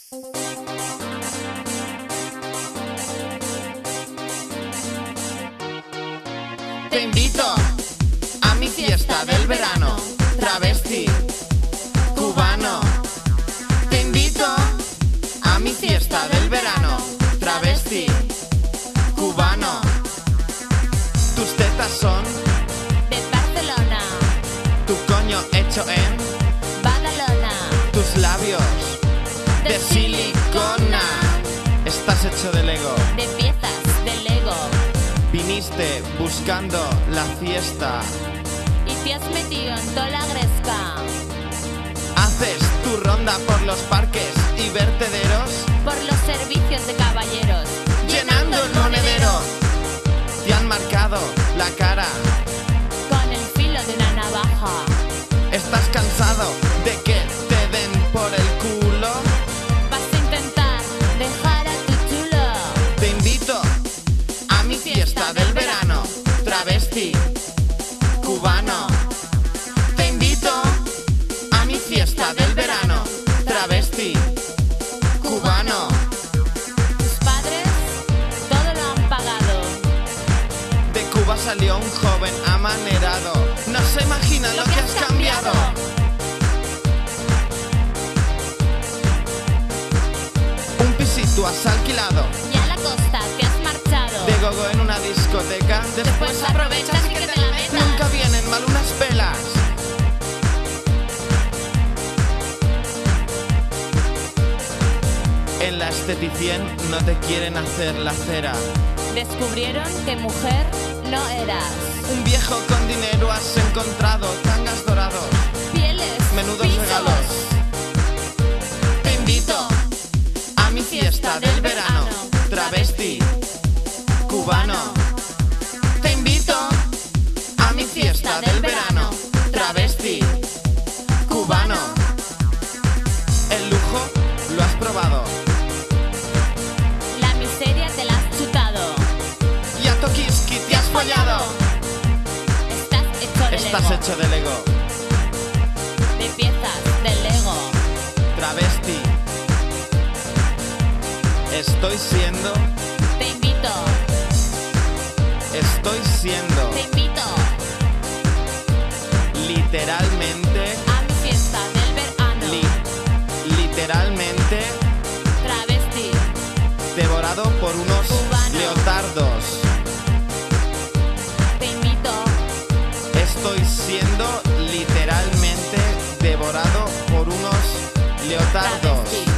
Te invito a mi fiesta del verano, travesti, cubano. Te invito a mi fiesta del verano, travesti, cubano. Tus tetas son de Barcelona, tu coño hecho en Badalona, tus labios de silicona. Estás hecho de Lego. de piezas de Lego. Viniste buscando la fiesta. Y te has metido en toda la gresca. Haces tu ronda por los parques y vertederos, Por los servicios de caballeros, llenando el monedero. Te han marcado la cara. con el filo de una navaja. Estás cansado de que te den por el culo. Vas a intentar dejar a tu chulo. Te invito a mi fiesta del verano, travesti, cubano. Te invito a mi fiesta del verano, travesti, cubano. Tus padres todo lo han pagado. De Cuba salió un joven amanerado. No se imagina lo que has cambiado. Un pisito has alquilado. Y a la costa te has marchado. De gogo en una discoteca. Después aprovechas y que te la metas. Nunca vienen mal unas pelas. En la esteticien no te quieren hacer la cera. Descubrieron que mujer no eras. Un viejo con dinero has encontrado. Tangas dorados, Pieles, menudos pisos. regalos. Te invito a mi fiesta del verano, travesti, cubano. Te invito a mi fiesta del verano, travesti, cubano. El lujo lo has probado La miseria te la has chutado. y a Tokiski te has follado. Estás Estás hecho de Lego. hecho de Lego, De piezas de Lego. travesti. Estoy siendo, Te invito, estoy siendo te invito literalmente, a mi fiesta del verano. literalmente Travesti, devorado por unos Cubano. leotardos. te invito Estoy siendo literalmente devorado por unos leotardos. travesti.